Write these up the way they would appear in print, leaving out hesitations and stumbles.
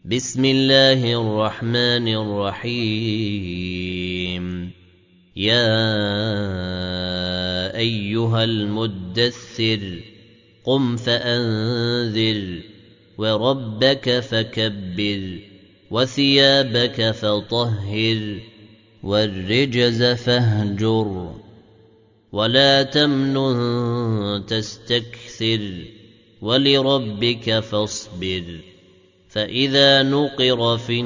بسم الله الرحمن الرحيم. يا أيها المدثر قم فأنذر وربك فكبر وثيابك فطهر والرجز فاهجر ولا تمنن تستكثر ولربك فاصبر فإذا نقر في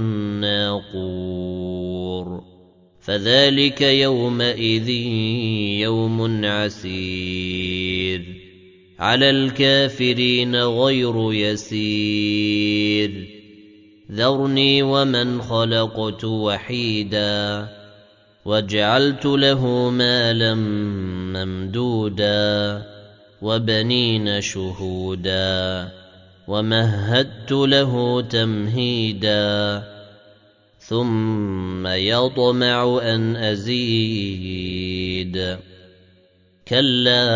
الناقور فذلك يومئذ يوم عسير على الكافرين غير يسير ذرني ومن خلقت وحيدا وجعلت له مالا ممدودا وبنين شهودا ومهدت له تمهيدا ثم يطمع أن أزيد كلا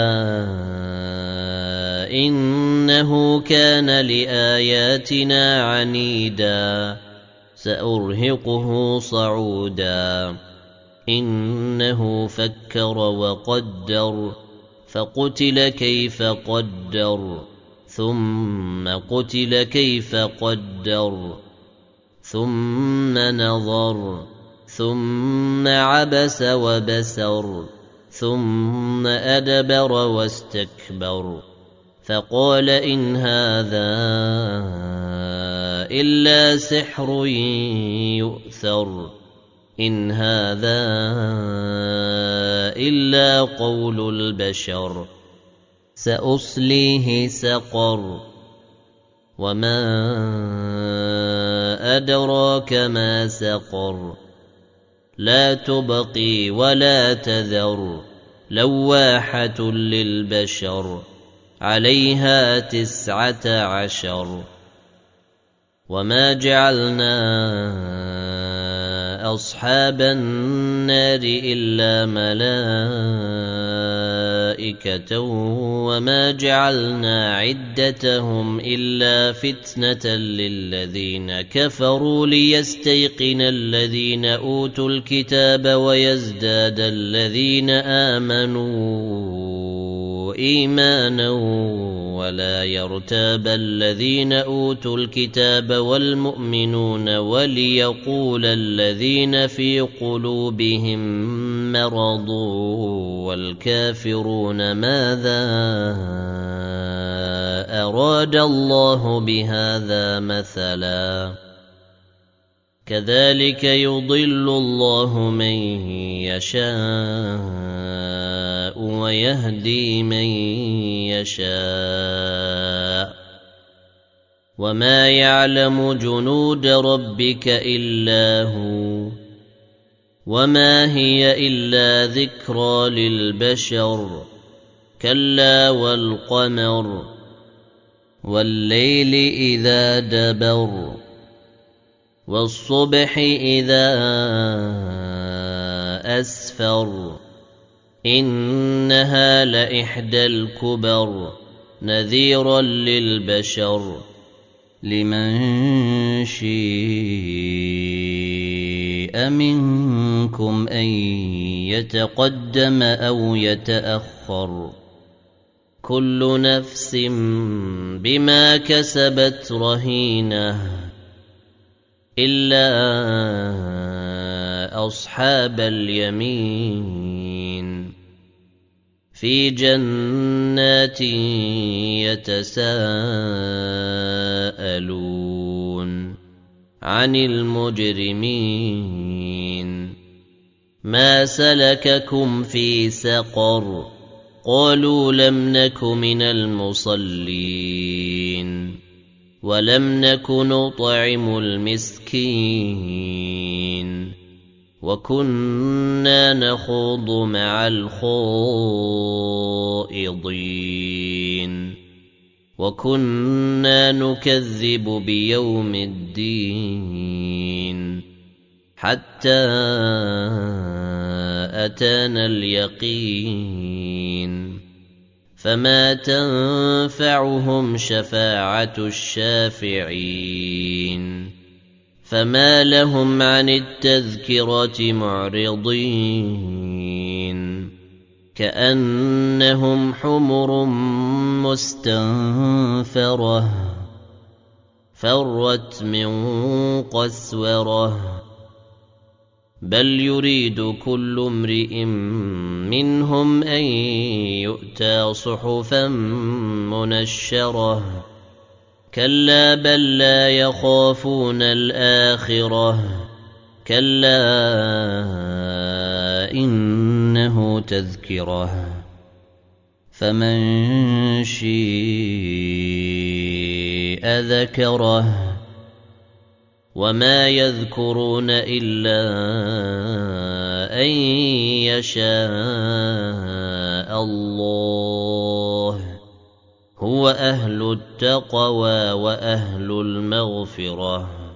إنه كان لآياتنا عنيدا سأرهقه صعودا إنه فكر وقدر فقتل كيف قدر ثم قتل كيف قدر ثم نظر ثم عبس وبسر ثم أدبر واستكبر فقال إن هذا إلا سحر يؤثر إن هذا إلا قول البشر سأصليه سقر وما أدراك ما سقر لا تبقي ولا تذر لواحة للبشر عليها 19 وما جعلنا أصحاب النار إلا ملائكة وما جعلنا عدتهم إلا فتنة للذين كفروا ليستيقن الذين أوتوا الكتاب ويزداد الذين آمنوا إيمانا ولا يرتاب الذين أوتوا الكتاب والمؤمنون وليقول الذين في قلوبهم مرض والكافرون ماذا أراد الله بهذا مثلا كذلك يضل الله من يشاء ويهدي من يشاء وما يعلم جنود ربك إلا هو وما هي إلا ذكرى للبشر كلا والقمر والليل إذا دبر والصبح إذا أسفر إنها لإحدى الكبر نذيرا للبشر لمن شاء منكم أن يتقدم أو يتأخر كل نفس بما كسبت رهينة إلا أصحاب اليمين في جنات يتساءلون عن المجرمين ما سلككم في سقر قالوا لم نك من المصلين ولم نك نطعم المسكين وكنا نخوض مع الخائضين وكنا نكذب بيوم الدين حتى أتانا اليقين فما تنفعهم شفاعة الشافعين فما لهم عن التذكرة معرضين كأنهم حمر مستنفرة فرت من قسورة بل يريد كل امرئ منهم أن يؤتى صحفا منشرة كلا بل لا يخافون الآخرة كلا إنه تذكرة فمن شيء ذكره وما يذكرون إلا أن يشاء الله هو أهل التقوى وأهل المغفرة